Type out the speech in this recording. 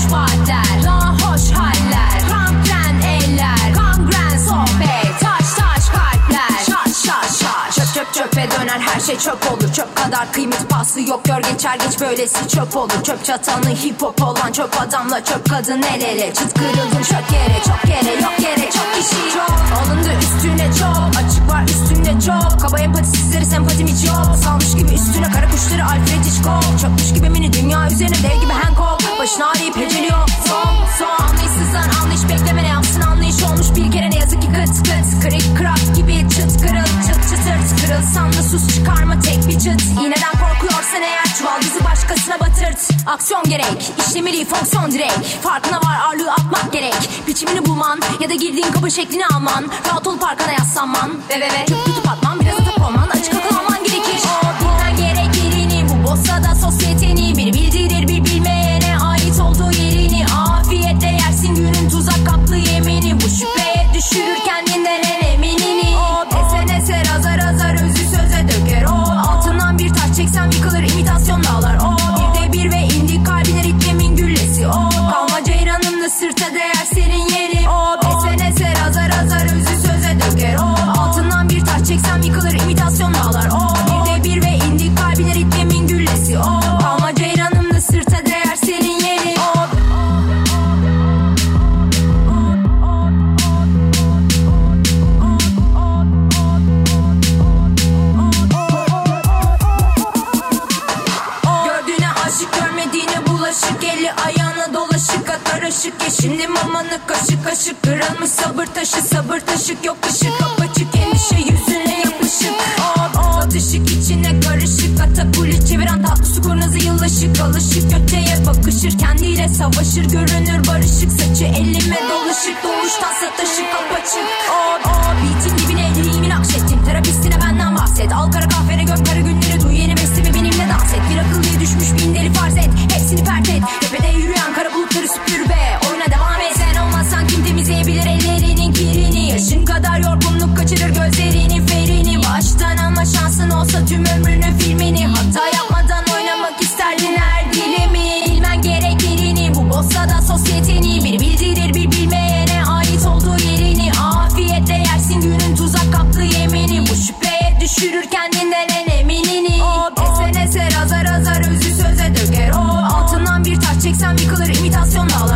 boş vaatler, daha hoş haller, kangren eller, kangren sohbet, taş taş kalpler, şaş şaş şaş. Çöp çöp çöpe döner, her şey çöp olur. Çöp kadar kıymet pası yok, gör geçer geç böylesi çöp olur. Çöp çatanı hip hop olan çöp adamla çöp kadın el ele. Çıt kırıldım çok yere, çok yere, yok yere çok kişi çok. Alındı üstüne çok, açık var üstünde çok. Kaba empatisizleri sempatim hiç yok. Salmış gibi üstüne kara kuşları Alfred Hitchcock. Çökmüş gibi mini dünya üzerine dev gibi Hancock. Başını arayıp heceliyor son anlayışsızdan anlayış bekleme, ne yapsın anlayış olmuş bir kere ne yazık ki kıt kıt. Kırık kırak gibi çıt kırıl çıt çıtırt. Kırılsan da sus çıkarma tek bir çıt. İğneden korkuyorsan eğer çuval bizi başkasına batırt. Aksiyon gerek, işlemeli fonksiyon direkt. Farkına var ağırlığı atmak gerek. Biçimini bulman ya da girdiğin kabı şeklini alman. Rahat olup arkana yaslanman ve çöp tutup atman, biraz atıp olman, açık akıl alman gerekir. Bilmen gerek yerini, bu bossa da sosyeteni. Bir bildirir bir bilmeyene ait olduğu yerini. Afiyetle yersin günün tuzak kaplı yemini. Bu şüpheye düşürür kendinden en eminini. Eser eser azar azar özü söze döker o. Altından bir taş çeksem yıkılır imitasyon dağlar o. Bir de bir ve indi kalbine ritmin güllesi o. Kalma ceyranımda sırta değer senin yerin o. Eser eser azar azar özü söze döker o. Altından bir taş çeksem yıkılır imitasyon dağlar o. Bir de bir ve indi kalbine ritmin güllesi o. Kalma ceyranımda sırta değer senin yerin o. Gördüğüne aşık, görmediğine bulaşık. Eli ayağına dolaşık, atar ışık. Ye şimdi mamanı kaşık kaşık. Kırılmış sabır taşı, sabır taşık. Yok ışık apaçık, endişe yüzüne yapışık. Atışık içine karışık. Katapuli çeviren tatlı su kurnazı yıllaşık. Alışık öteye bakışır, kendiyle savaşır. Görünür barışık, saçı elime dolaşık. Doğuştan sataşık apaçık. Beatin dibine elimin akşettim. Terapistine benden bahset. Al kara kahvere gök kara günleri. Duy yeni beslemi benimle dans et. Bir akıllıya düşmüş bin deli farz et. Hepsini pert et. Tepede yürüyen kara bulutları süpür be. Oyuna devam et. Sen olmazsan kim temizleyebilir ellerinin kirini. Yaşın kadar yorgunluk kaçırır gözlerinin ferini. Baştan ama şansın olsa tüm ömrünün filmini. Hata yapmadan oynamak isterdin her dilimi. Bilmen gerek yerini, bu bossa da sosyeteni. Bir bildirir bir bilmeyene ait olduğu yerini. Afiyetle yersin günün tuzak kaplı yemini. Bu şüpheye düşürür kendinden en eminini. Eser eser azar azar özü söze döker o. Altından bir taş çeksem yıkılır imitasyon dağlar.